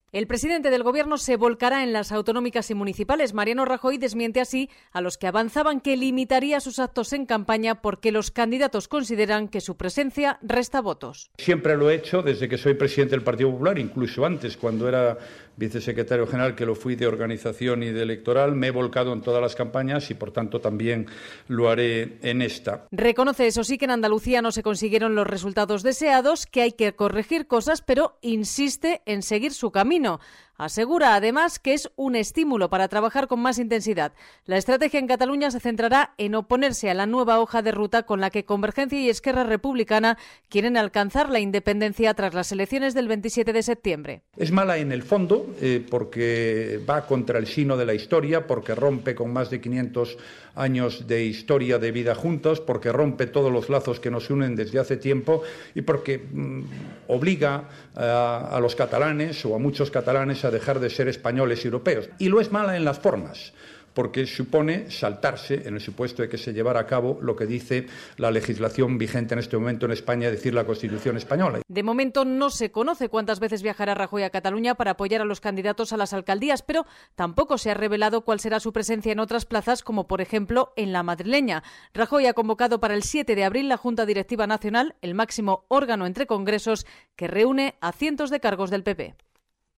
El presidente del Gobierno se volcará en las autonómicas y municipales. Mariano Rajoy desmiente así a los que avanzaban que limitaría sus actos en campaña porque los candidatos consideran que su presencia resta votos. Siempre lo he hecho desde que soy presidente del Partido Popular, incluso antes, cuando era vicesecretario general, que lo fui de organización y de electoral. Me he volcado en todas las campañas y, por tanto, también lo haré en esta. Reconoce, eso sí, que en Andalucía no se consiguieron los resultados deseados, que hay que corregir cosas, pero insiste en seguir su camino. Asegura, además, que es un estímulo para trabajar con más intensidad. La estrategia en Cataluña se centrará en oponerse a la nueva hoja de ruta con la que Convergencia y Esquerra Republicana quieren alcanzar la independencia tras las elecciones del 27 de septiembre. Es mala en el fondo porque va contra el sino de la historia, porque rompe con más de 500 años de historia de vida juntos, porque rompe todos los lazos que nos unen desde hace tiempo y porque obliga a los catalanes o a muchos catalanes a dejar de ser españoles y europeos. Y lo es mala en las formas, porque supone saltarse, en el supuesto de que se llevara a cabo lo que dice la legislación vigente en este momento en España, es decir, la Constitución española. De momento no se conoce cuántas veces viajará Rajoy a Cataluña para apoyar a los candidatos a las alcaldías, pero tampoco se ha revelado cuál será su presencia en otras plazas, como por ejemplo en la madrileña. Rajoy ha convocado para el 7 de abril la Junta Directiva Nacional, el máximo órgano entre congresos que reúne a cientos de cargos del PP.